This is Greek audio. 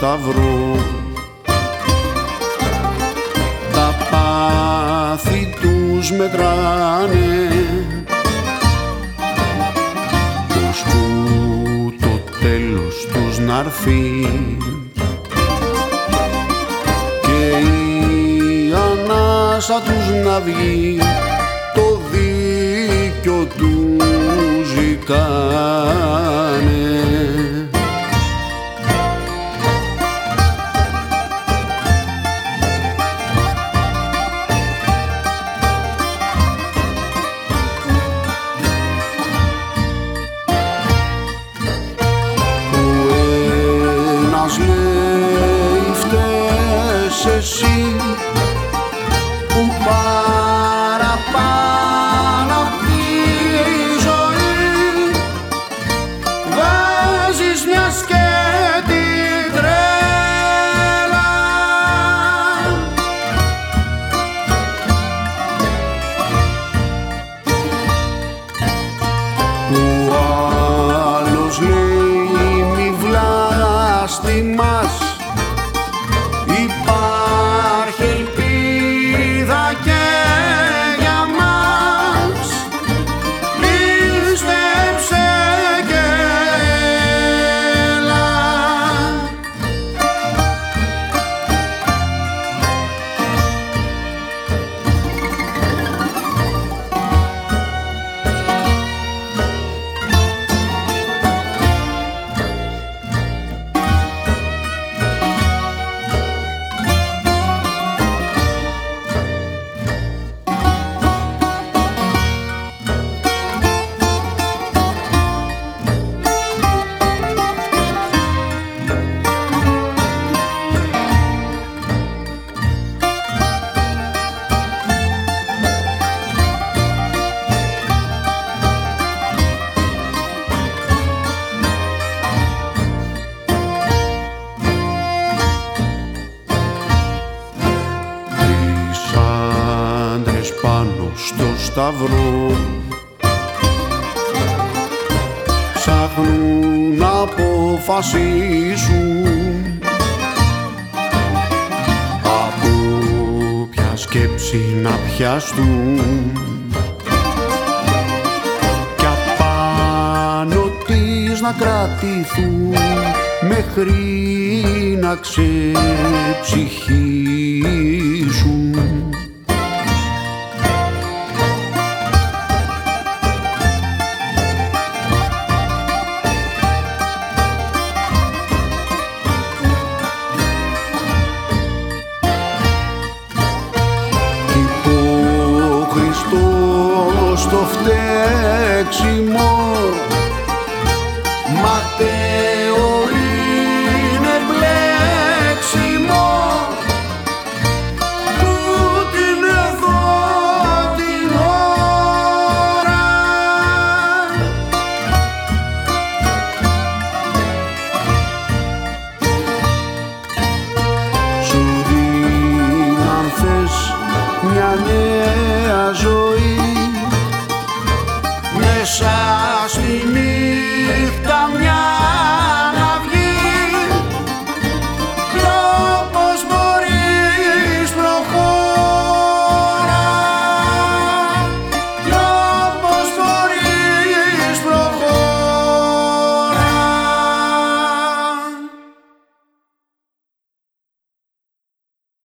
σταυρό. Τα πάθη τους μετράνε, ώσπου το τέλος τους να'ρθεί και η ανάσα τους να βγει, το δίκιο του ζητάνε. Εσύ που παραπάνω απ' τη ζωή βάζεις μια σκέτη τρέλα. Ο άλλος λέει μη βλάστημας, υπάρχει ελπίδα και για μας, πίστεψε και έλα. Στο σταυρό ψάχνουν να αποφασίσουν από ποια σκέψη να πιαστούν κι απάνω της να κρατηθούν μέχρι να ξεψυχήσουν. Στο φταίξιμο ματέο είναι μπλέξιμο, τούτη είναι εδώ την ώρα. Σου δίναν θες μια νέα ζωή μέσα στη